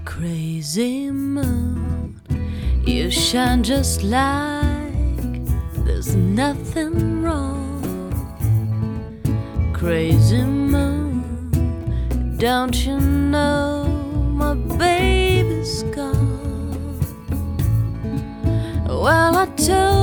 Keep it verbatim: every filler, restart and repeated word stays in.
Crazy moon, you shine just like there's nothing wrong. Crazy moon, don't you know my baby's gone? Well, I told